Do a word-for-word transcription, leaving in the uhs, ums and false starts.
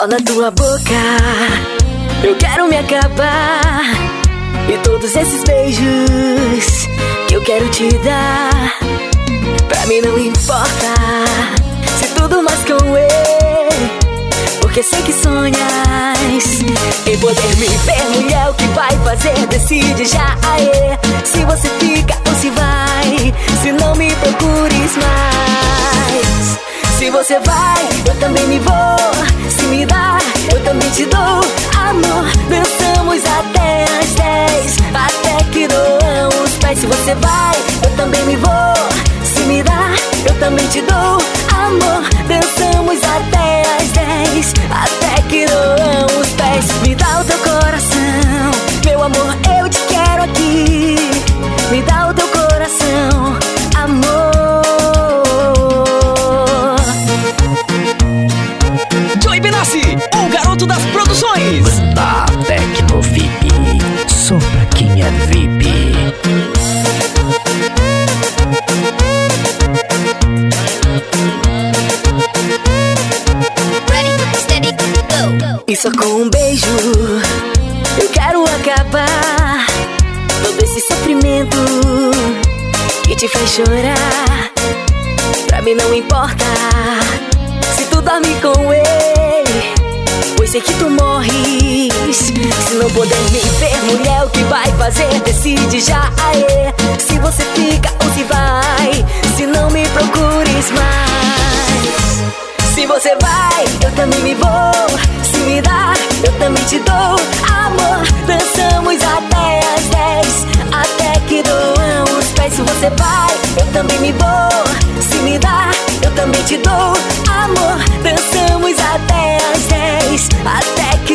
Só na tua boca eu quero me acabar. E todos esses beijos que eu quero te dar, pra mim não importa se tudo mais com ele, porque sei que sonhas em poder me ver. Mulher, o que vai fazer? Decide já, aê. Se você fica ou se vai, se não me procures mais. Se você vai, eu também me vou. Se me dá, eu também te dou. Amor, dançamos até as dez, até que doam os pés. Se você vai, eu também me vou. Se me dá, eu também te dou. Amor, dançamos até as dez, até que doam os pés. Me dá o teu coração, meu amor, eu te quero aqui. Me dá o teu coração, amor. Joey Benassi, o garoto das produções. Banda Tecno V I P, só pra quem é V I P. E só com um beijo eu quero acabar todo esse sofrimento que te faz chorar. Pra mim não importa se tu dorme com ele, pois sei que tu morres se não poder me ver. Mulher, o que vai fazer? Decide já, aê. Se você fica ou se vai, se não me procures mais. Se você vai, eu também me vou. Se me dá, eu também te dou. Amor, dançamos até as dez, até que doam os pés. Se você vai, eu também me vou. Se me dá, eu também te dou. Amor, dançamos até as dez, até que